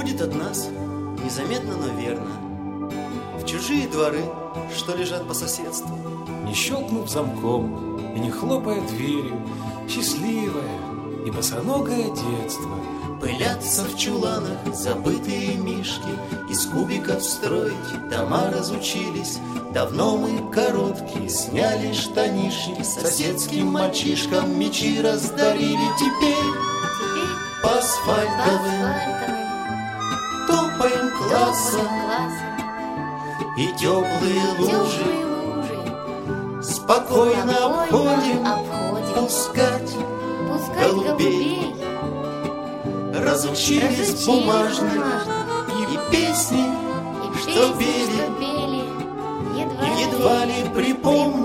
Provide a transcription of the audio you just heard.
Уходит от нас, незаметно, но верно, в чужие дворы, что лежат по соседству. Не щелкнув замком и не хлопая дверью, счастливое и босоногое детство. Пылятся в чуланах забытые мишки, из кубиков строить дома разучились. Давно мы короткие сняли штанишки, соседским мальчишкам мечи раздарили. Теперь по асфальтовым топаем классом, и теплые лужи спокойно обходим. Пускать голубей разучились бумажные и песни, что пели, едва ли припомню.